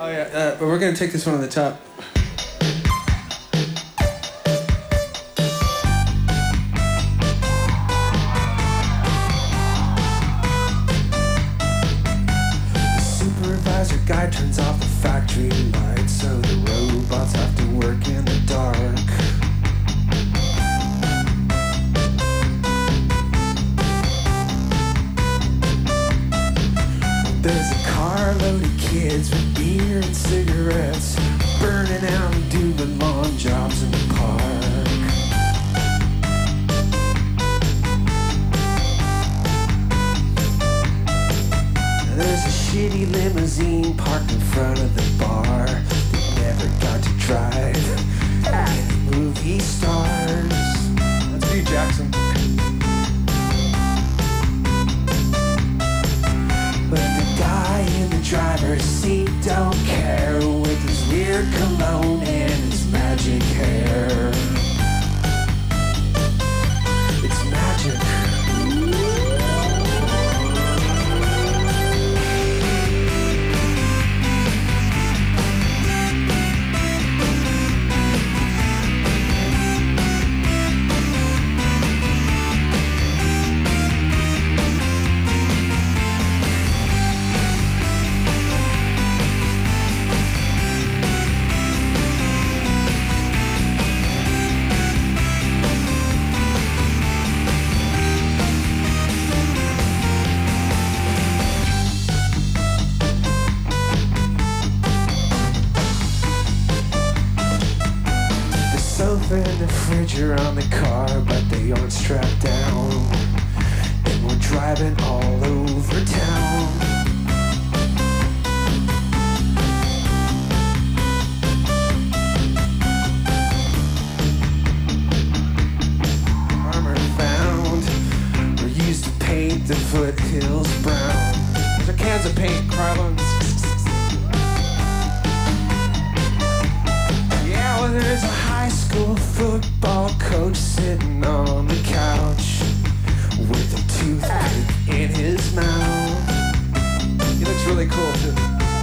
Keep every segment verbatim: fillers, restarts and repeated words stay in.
Oh yeah, uh, but we're gonna take this one on the top. The supervisor guy turns off the factory lights, so the robots have to work in the dark. There's a carload of kids with beer and cigarettes, burning out and doing lawn jobs in the park. There's a shitty limousine parked in front of the bar that never got to drive any movie stars. That's for you, Jackson. But the guy in the driver's seat don't care, with his weird cologne and his magic hair. It's magic. And the fridge are on the car, but they aren't strapped down, and we're driving all over town. Armor found, we're used to paint the foothills brown. Those are cans of paint, Krylons. Yeah, well, there's a high school football coach sitting on the couch with a toothpick in his mouth. He looks really cool too.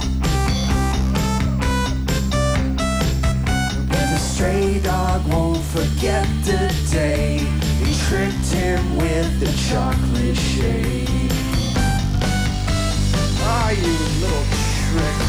But the stray dog won't forget the day he tricked him with the chocolate shake. Ah, you little trick.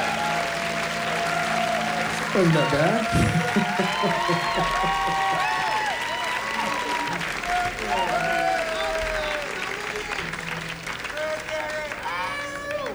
Wasn't that bad?